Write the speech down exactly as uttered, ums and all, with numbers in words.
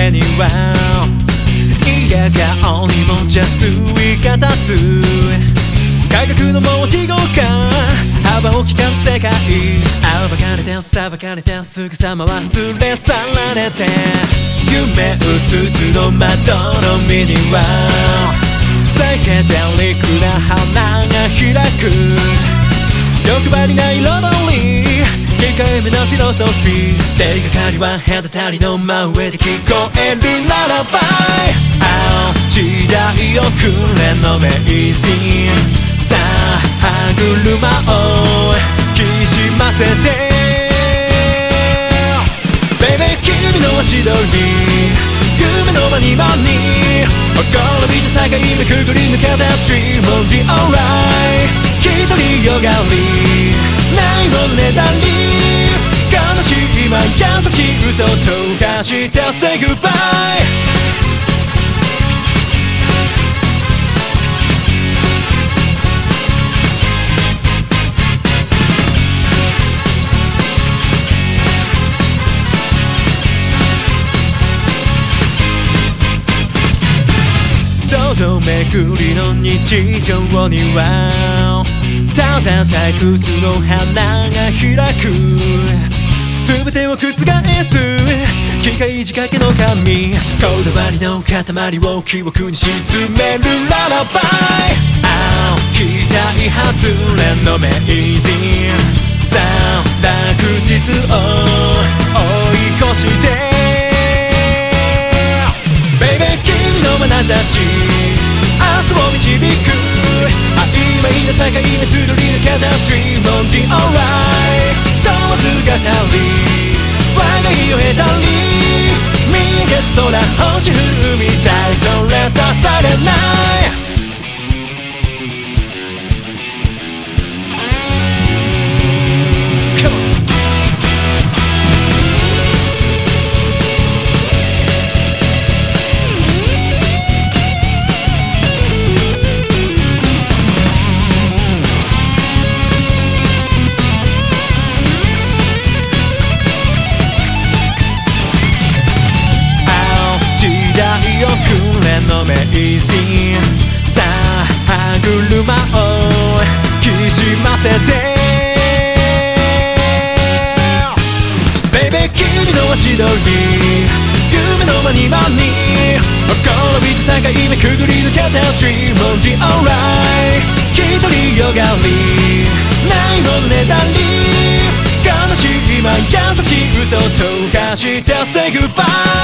目には嫌顔にも邪推が立つ科学の申し子が幅を利かす世界暴かれて裁かれてすぐさま忘れ去られて夢うつつの窓の身にはサイケデリックな花が開く欲張りな彩り控えめなフィロソフィー手がかりは隔たりの真上で聞こえるララバイああ時代遅れの名人さあ歯車をきしませて Baby 君の足取り夢の間に間にほころびと境目くぐり抜けた Dream on the alright 一人よがりないものねだり悲しい今優しい嘘とかして Say goodbyeめくりの日常にはただ退屈の花が開く全てを覆す機械仕掛けの紙こだわりの塊を記憶に沈めるララバイああ期待外れの名人さあ落日を追い越して Baby 君の眼差し明日を導く曖昧な境目すり抜けた Dream on the alright 問わず語り我が日を経たり見えた空星降るみたいそれ出されないの名人さあ歯車をきしませて Baby 君の足取り夢の間に間にほころびと境目くぐり抜けた Dream on the alright 一人よがりないものねだり悲しい今優しい嘘とかして Say goodbye